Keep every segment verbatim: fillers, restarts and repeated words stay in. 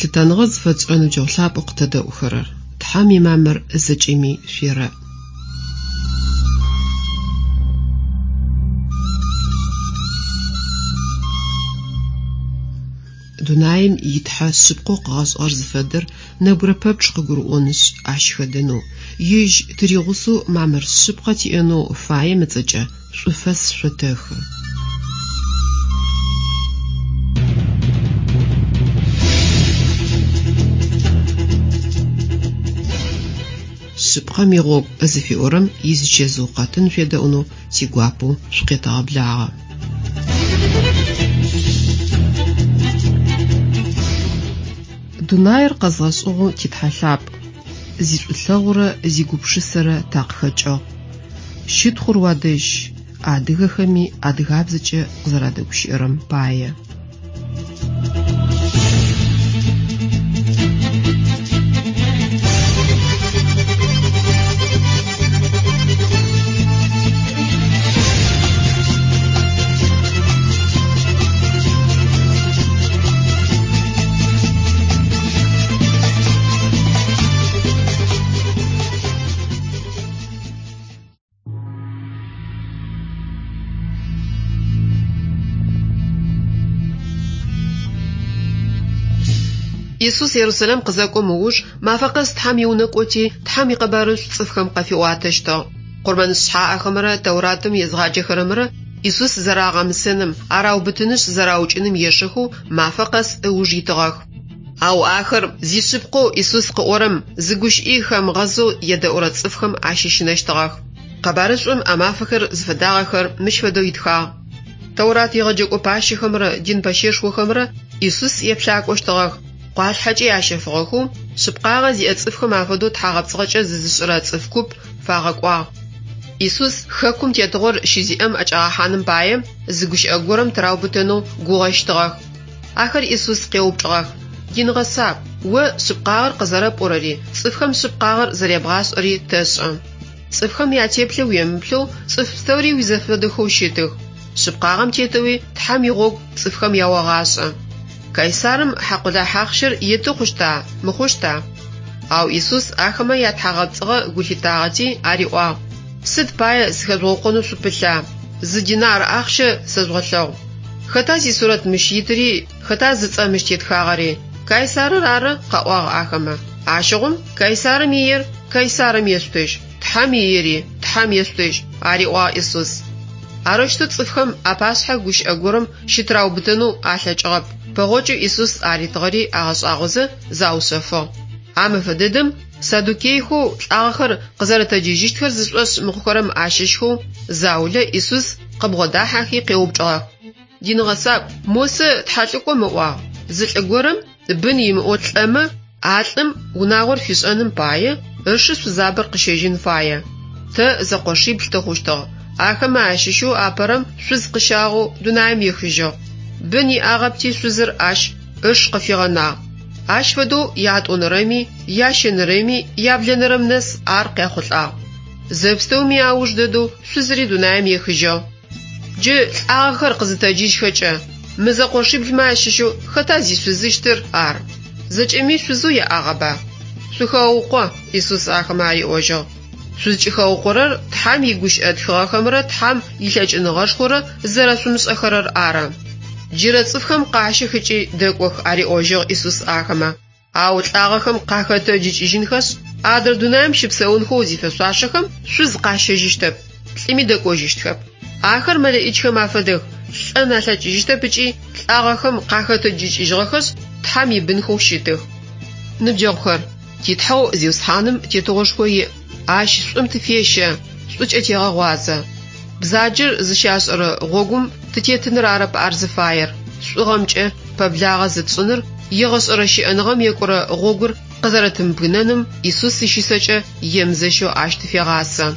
لتنغز فتسعنو جولاب اقتدى أخرر تحامي مامر زجيمي فيرا دونايم يتحس سبقوق غاز أرز فدر نبرا بابش قرؤونش عشخدنو يج تريغسو مامر سبقاتي انو فاي متجا شفس شتاخ سبقا ميغوب أزفي أورم يزجزو قاتن فيدا انو تيقوابو شقيتا بلاغا دوناير قزغش أغو تتحلاب زي الثغرة زي قبشسرة تاقخجو شيد خروادش أدغا خمي أدغا بزجة قزرادة بشيرم باية يسوس يرسلم قزاكو موش ما فقس تحمي ونقوتي تحمي قبارش صفخم قفي واتشتا قربان الشحاء خمرة توراتم يزغاجي خرمرة يسوس زراغ مسنم أراو بتنش زراوج إنم يشخو ما فقس اوجي تغاخ أو آخر زي شبقو يسوس قورم زغوش إيخم غزو يدأورت صفخم عشيش نشتغاخ قبارشم أما فكر زفداغخر مش فدو يدخا تورات يغجقو باشي خمرة دين باشيش وخمرة يسوس يبشاك وشتغاخ قال حاجة يعشفغهم شبقاغ زي أتصفخم عفدو تحاغبصغجة زيزشرا تصفكوب فاغقوا يسوس خاكم تيتغور شيزيام أجاحانم بايم زغوش أغورم تراوبتنو غوغشتغاخ آخر يسوس قيوبتغاخ ينغساب و شبقاغر قزرب أوراري صفخم شبقاغر زريبغاش أري تشعم صفخم يعتيبلو ويمبلو صفستوري ويزفدخو شيتغ شبقاغم تيتوي تحامي غوغ صفخم يواغاشا كايسارم حقودا حاخشر يتوخشتا مخوشتا أو يسوس أخما يتحغبتغ غوشتاغتي أريوا سد باي سخزوقونو سوبلا زدينار أخش سزغشاو خطا زي صورت مشيتري خطا زتصا مشتيت خاغري كايسار رار قواغ أخما عاشغم كايسار مير كايسار ميستوش تحامي يري تحامي يستوش أريوا يسوس أرشتو تصفخم أباسحا غوش أغورم شتراو بتنو أحلجغب بغوچو يسوس أريتغري أغش أغوزة زاوشفو عام فددم سادوكيخو آخر قزرة جيجيشتخر زشوش مخورم عشيشخو زاولة يسوس قبغدا حاكي قيوبجغ دين غساب موسى تحاتلقو مقوا زل أغورم بن يمقوت أما عاتلم وناغور فيشانم باية رشش زابر قشيجين فاية تا زقوشي بلتخوشتغ آخما عشيشو آبرم شوز قشاغو دونايم يخيجو بني أغبتي سوزر أش إش قفيغنا أش فدو ياد أونرمي ياشنرمي يابلنرم نس أرقى خلقا زبستومي أوج ددو سوزري دونايم يخجو جي آخر قزتاجيش خجا مزاقوشي بلماششو خطازي سوزيشتر أر زج أمي سوزو يا أغبا سوخاوقوا يسوس آخماري أوجو سوزج خاوقرر تحام يقوش أدخوا خمرة تحام يلاج نغاش خورة زرسومس أخرر أرام جيرت صفخم قاشي خجي دقوخ أري أوجغ إسوس آخما أو تلاغخم قاختا جيجينخس آدر دونايم شبساون خوزي فسواشخم سوز قاشي جيشتب تلمي دقو جيشتخب آخر ملا إجخم آفدخ سأنا لا جيشتب بجي تلاغخم قاختا جيجيجغخس تحامي بنخو شيتخ نبجغخر تيتحو زيوس حانم تيتغوش خوي آش سوم تفيشة سوچ أتيغا غوازة بزاجر زشاسر غوغم تتيتنر عرب أرز فاير سوغمجة ببلاغة زتصنر يغس رشي أنغم يكورا غوغر قزرتم بغنانم يسوس شيساجة يمزشو عشت في غاسة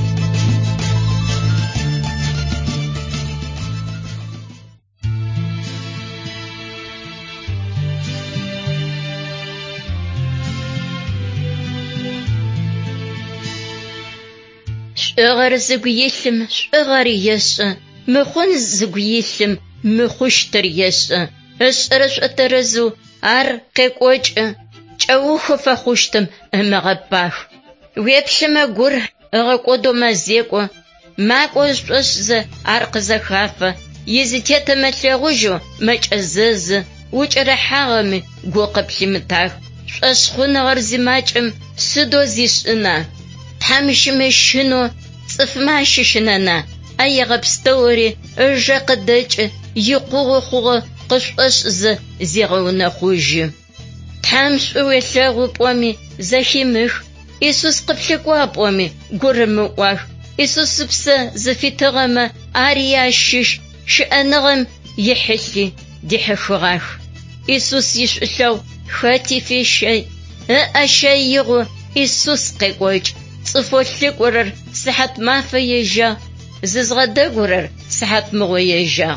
شغر زغيلم شغر يس مخون زغيلم مخوشتر يس أشرش أترزو ар къекӏокӏ кӏэухы фэхъущтым ымыгъэпах. Уеплъымэ гур ыгъэкӏодэу мэзекӏо, макӏо шӏошъ зы ар къызэхафэ, изытетэмэ лъэгъужьу мэкӏэзэзы, укӏэрэхьагъэми гу къыплъимытах. Шӏошъхъуныгъэр зимакӏэм сыдо зишӏына, тхьам щымыщынэу цӏыфмэ ащыщынэна, аегъэпстэури ыжэ къыдэкӏ икъугъо хъугъэ къышӏошъ зы зегъэунэхъужьы. Тхьам шӏуелъэгъу пӏоми зэхимых, Исус къыплъыкӏуапӏоми гурымыӏуах. Исус псы зыфитыгъэмэ ари ящыщ, щыӏэныгъэм ихьылъи дихьыхыгъах. Исус ишӏулъэу хэти фещэй, ыӏэщэй игъу Исус къекӏокӏ. Цӏыфо лъыкӏорэр сыхьат мафэ ежьа, зызгъэдэгурэр сыхьат мыгъо ежьа.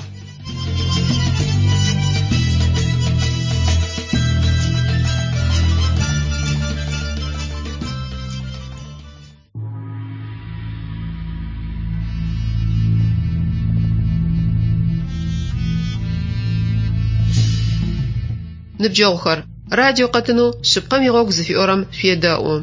Ныбджэгъухэр, радио къэтынэу шъыпкъэм игъогу зыфиӏорэм шъуедэӏу.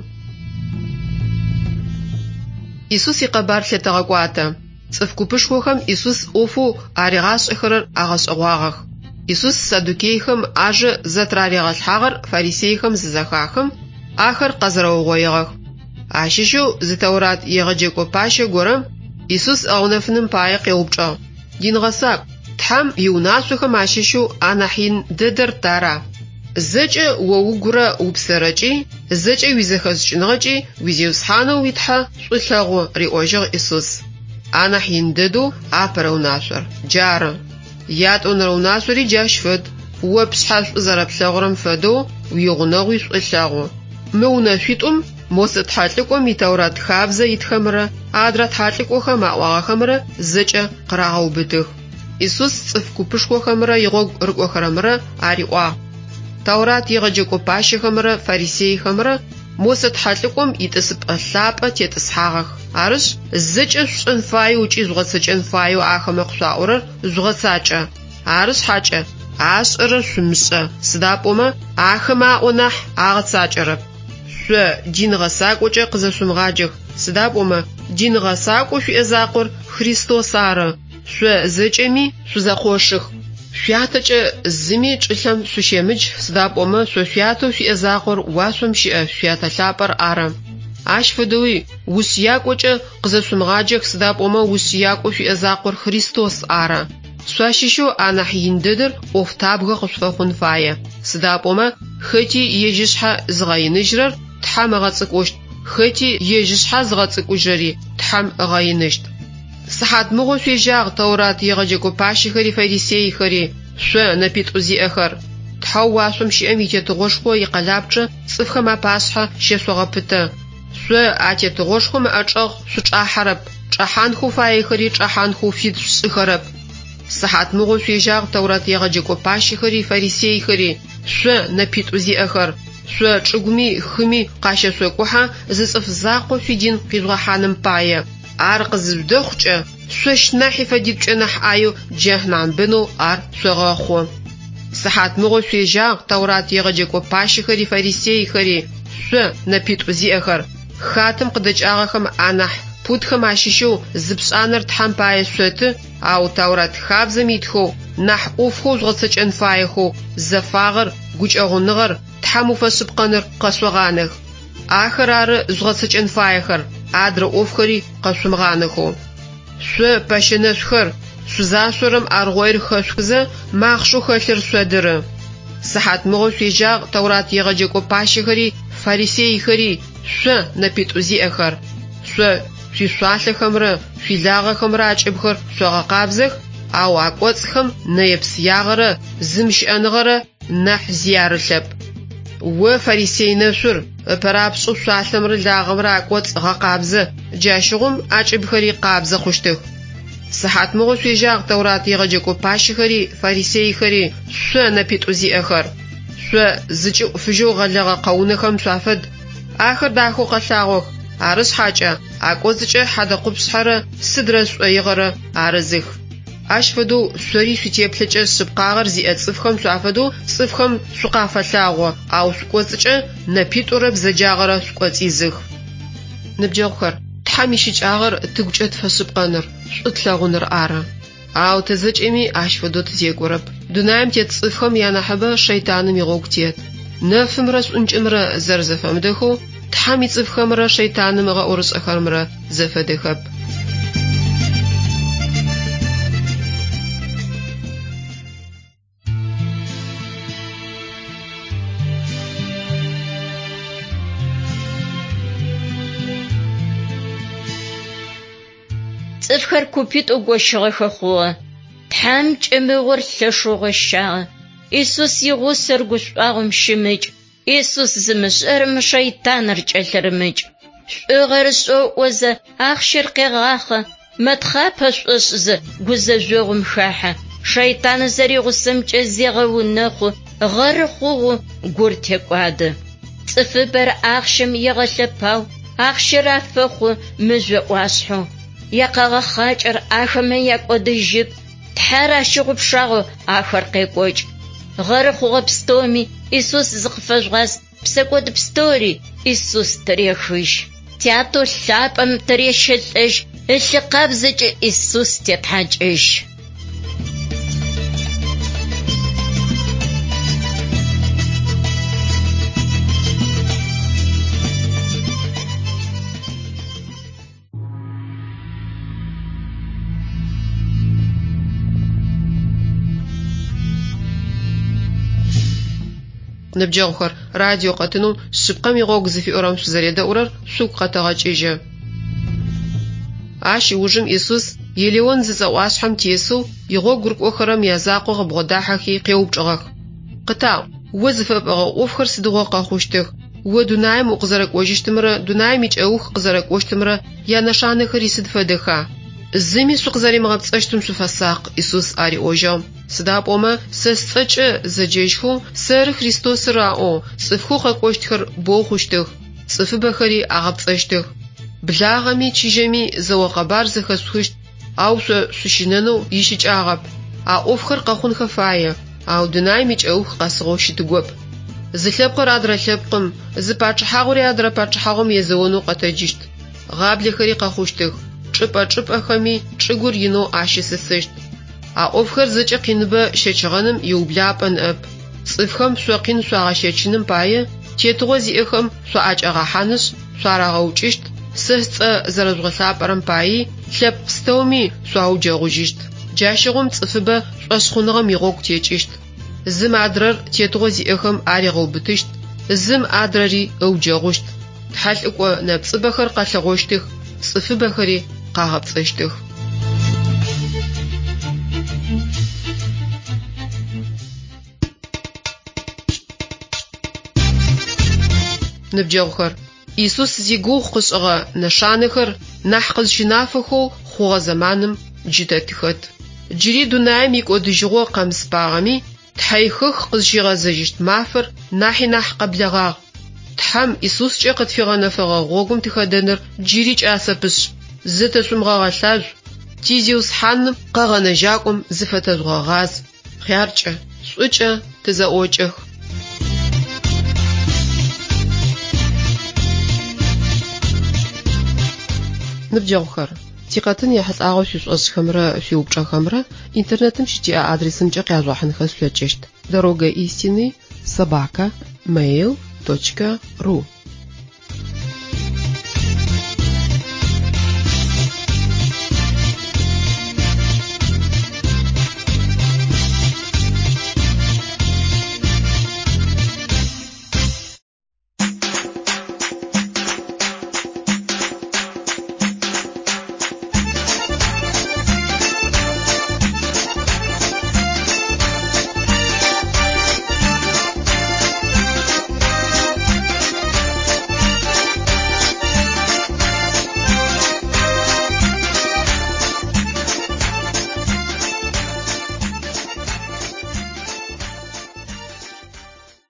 Исус икъэбар лъэтэгъэкӏуатэ. Цӏыф гупышхохэм Исус ӏофэу аригъашӏэхэрэр агъэшӏэгъуагъэх. Исус садукеихэм ажэ зэтрарегъэлъхьагъэр фарисеихэм зызэхахэм ахэр къазэрэугъоигъэх. Ащыщэу зы Тэурат егъэджакӏо пащэ горэм Исус ӏэгъунэфыным пае къеупчӏыгъ: «Дингъэсакӏу, Тхьам иунашъохэм ащыщэу анахь ин дэдэр тара? Зэкӏэ о угурэ упсэрэкӏи, зэкӏэ уизэхэзыкӏыныгъэкӏи уизеусхьанэу уитхьэ шӏулъэгъу», – риӏожьыгъ Исус. Анахь ин дэдэу апэрэ унашъор джары. Ятӏонэрэ унашъори джащ фэд. О пшъхьашӏу зэрэплъэгъурэм фэдэу уигъунэгъуи шӏулъэгъу. Мы унэшъуитӏум Мосе тхьалӏыкӏом иТэурат хабзэ итхэмрэ адрэ тхьалӏыкӏохэм аӏуагъэхэмрэ зэкӏэ къырагъэубыдых. Исус цӏыф гупышхохэмрэ игъогу рыкӏохэрэмрэ ариӏуагъ. Тэурат егъэджакӏо пащэхэмрэ фарисеихэмрэ Мосе тхьалӏыкӏом итӏысыпӏэ лъапӏэ тетӏысхьагъэх. Арышъ зэкӏэ шӏэн фаеу ыкӏи зугъэцэкӏэн фаеу ахэмэ къышъуаӏорэр зугъэцакӏэ. Ары шъхьакӏэ ашӏэрэ шъумышӏэ, сыда пӏомэ ахэмэ аӏо нахь агъэцакӏэрэп. Шъо дингъэсакӏокӏэ къызэшъумгъаджэх. Сыда пӏомэ дингъэсакӏо шъуиӏэ Христос ары. Шъо зэкӏэми шъузэкъошых. Шъуятэкӏэ зыми чӏылъэм шъущемыдж. Сыда пӏомэ шъо шъуятэу шъуиӏэ уашъом щыӏэ шъуятэ лъапӏэр ары. Ащ фэдэуи ушъякӏокӏэ къызэшъумгъаджэх. Сыда пӏомэ ушъякӏо шъуиӏэ Христос ары. Шъуащыщэу анахь ин дэдэр ӏоф табгэ къышъуфэхъун фае. Сыда пӏомэ хэти ежьышъхьэ зыгъэиныжьрэр Тхьам ыгъэцӏыкӏощт, хэти ежьышъхьэ зыгъэцӏыкӏужьэри Тхьам ыгъэиныщт. Сыхьат мыгъо шъуежьагъ Тэурат егъэджакӏо пащэхэри фарисеихэри: «Шъо нэпитӏу зиӏэхэр, тхьэу уашъом щыӏэм итетыгъошхо икъэлапчъэ цӏыфхэм апашъхьэ щешъогъэпытэ. Шъо атетыгъошхо мыӏэчӏэгъ шъучӏахьэрэп, чӏэхьанхэу фаехэри чӏэхьанхэу фит шӏыхэрэп». Сыхьат мыгъо шъуежьагъ Тэурат егъэджакӏо пащэхэри фарисеихэри: «Шъо нэпитӏу зиӏэхэр, шъо чӏыгуми хыми къащэшъокӏухьэ зы цӏыф закъо шъуидин къизгъэхьаным пае. Ар къызыжъудэхъукӏэ шъощ нахьи фэдипкӏэ нахь ӏаеу джахьнам бынэу ар шъогъэхъо». Сыхьат мыгъо шъуежьагъ Тэурат егъэджакӏо пащэхэри фарисеихэри: «Шъо нэпитӏу зиӏэхэр, хатэм къыдэкӏагъэхэм анахь путхэм ащыщэу зы пшӏанэр Тхьам пае шъоты, ау Тэурат хабзэм итхэу нахь ӏофхэу згъэцэкӏэн фаехэу зэфагъэр гукӏэгъуныгъэр Тхьам уфэшъыпкъэныр къэшъогъанэх. Ахэр ары згъэцэкӏэн фаехэр, адрэ ӏофхэри къэшъумгъанэхэу. Шъо пащэнэшъухэр шъузашъорэм аргъоир хэшъукъызэ махъшэу хэлъыр шъодыры». Сыхьат мыгъо шъуежьагъ Тэурат егъэджакӏо пащэхэри фарисеихэри: «Шъо нэпитӏу зиӏэхэр, шъо шъуишъуалъэхэмрэ шъуилагъэхэмрэ акӏыбхэр шъогъэкъабзэх, ау акӏоцӏхэм нэепсыягъэрэ зымыщыӏэныгъэрэ нахь зиарылъэп. О фарисей нэшъур ыпэрапшӏэу шъуалъэмрэ лагъэмрэ акӏоцӏ гъэкъабзэ, джащыгъум акӏыбхэри къабзэ хъущтых». Сыхьат мыгъо шъуежьагъ Тэурат егъэджакӏо пащэхэри фарисеихэри: «Шъо нэпитӏу зиӏэхэр, шъо зыкӏы фыжьэу гъэлэгъэ къэунэхэм шъуафэд. Ахэр дахэу къэлъагъох. Ары шъхьакӏэ акӏо зыкӏэ хьэдэ къупшъхьэрэ сыдрэ шӏоигъэрэ арызых. аш фэдэу сори шъутеплъыкӏэ шъыпкъагъэр зиӏэ цӏыфхэм шъуафэдэу цӏыфхэм шъукъафэлъагъо, ау шъукӏоцӏыкӏэ нэпитӏурэ бзэджагъэрэ шъукӏоцӏизых. Ныбджэгъухэр, тхьам ищыкӏагъэр тыгукӏэ тфэшъыпкъэныр, шӏутлъэгъуныр ары. Ау тэзэкӏэми ащ фэдэу тызекӏорэп. Дунаим тет цӏыфхэм янахьыбэ шэйтаным игъогу тет. Нэфымрэ шӏункӏымрэ зэрзэфэмыдэхэу тхьам ицӏыфхэмрэ шэйтаным ыгъэӏурышӏэхэрмрэ зэфэдэхэп. Цӏыфхэр купитӏу гощыгъэхэ хъугъэ. Тхьам кӏэмыгъор лъэшъугъэ щагъэ. Иисус игъусэр гушӏуагъом щымыкӏ. Иисус зымышӏэрым шэйтаныр кӏэлъырымыкӏ. Шӏугъэр шӏоӏозэ ахъщэр къегъахъэ. Мэтхъапэ шӏошӏзэ гузэжъогъум хахьэ. Шэйтан зэригъусэмкӏэ зегъэунэхъу, гъэр хъугъу, гур текӏуадэ. Цӏыфыбэр ахъщэм егъэлъэпау, ахъщэр афэхъу, мыжъо ӏуашъхьэу. Якъэгъэхъакӏэр ахэмэ якӏодыжьып. Тхьэр ащыгъупшагъэу ахэр къекӏокӏ. Гъэр хъугъэ пстэуми Иисус зыкъыфэжъугъаз псэкӏод пстэури Иисус тырехыжь. Тятӏо лъапӏэм тырещэлӏэжь, ылъы къабзэкӏэ Иисус тетхьакӏыжь. Ныбджэгъухэр, радио къэтынэу шъыпкъэм игъогу зыфиӏорэм шъузэредэӏурэр шъугу къэтэгъэкӏыжьы. Ащ иужым Иисус елеон зызэӏуашъхьэм тесэу игъогу гурыӏохэрэм язакъоу гъэбгъэдахьэхи къеупчӏыгъэх. Къытаӏу, о зыфэпӏэгъэ ӏофхэр сыдыгъо къэхъущтых? О дунаим укъызэрэкӏожьыщтымрэ дунаим икӏэух къызэрэкӏощтымрэ янэшанэхэри сыд фэдэха? Зыми шъукъызэремыгъэпцӏэщтым шъуфэсакъ, Иисус ариӏожьыгъ. Сыда пӏомэ сэ сцӏэкӏэ зэджэжьхэу сэры Христосыр аӏо, цӏыфхэу къэкӏощтхэр боу хъущтых, цӏыфыбэхэри агъэпцӏэщтых. Благъэми чыжьэми зэокъэбар зэхэсхыщт, ау шъо шъущынэнэу ищыкӏагъэп. А ӏофхэр къэхъунхэ фае, ау дунаим икӏэух къэсыгъэу щытыгоп. Зы лъэпкъыр адрэ лъэпкъым, зы пачӏыхьагъури адрэ пачӏыхьагъом езэонэу къэтэджыщт. Гъаблэхэри къэхъущтых, чӏыпӏэ-чӏыпӏэхэми чӏыгур инэу ащысысыщт. А ӏофхэр зэкӏэ къиныбэ щэчыгъэным иублапӏэ ныӏэп. Цӏыфхэм шъокъин шъуагъэщэчыным пае тетыгъо зиӏэхэм шъуаӏакӏэгъэхьанышъ, шъуарагъэукӏыщт. Сэ цӏэ зэрэжъугъэлъапӏэрэм паи лъэпкъ пстэуми шъуауджэгъужьыщт. Джащыгъом цӏыфыбэ шӏошъхъуныгъэм игъогу текӏыщт. Зым адрэр тетыгъо зиӏэхэм арегъэубытыщт, зым адрэри ыуджэгъущт. Тхьалӏыкӏо нэпцӏыбэхэр къэлъэгъощтых, цӏыфыбэхэри къагъэпцӏэщтых. Ныбджэгъухэр, Иисус зигугъу къышӏыгъэ нэшанэхэр нахь къызщынафэхэу хъугъэ зэманым джы тетыхэт. Джыри дунаим икӏодыжьыгъо къэмыспагъэми тхьаихых къызщигъэзэжьыщт мафэр нахьи нахь къэблэгъагъ. Тхьам Иисускӏэ къытфигъэнэфэгъэ гъогум тыхэдэныр джыри кӏасэпышъ. Зы тэшъумгъэгъэлъажъу, тизеусхьаным къэгъэнэжьакӏом зыфэтэжъугъэгъаз. Хъяркӏэ, шӏукӏэ тызэӏокӏых. Ныбджэгъухэр, тикъэтын ехьылӏагъэу шъушӏошъхэмрэ шъуиупчӏэхэмрэ интернетым щытиӏэ адресымкӏэ къяжъуахьынхэ шъулъэкӏыщт. Дорога истины собака мэйл точка ру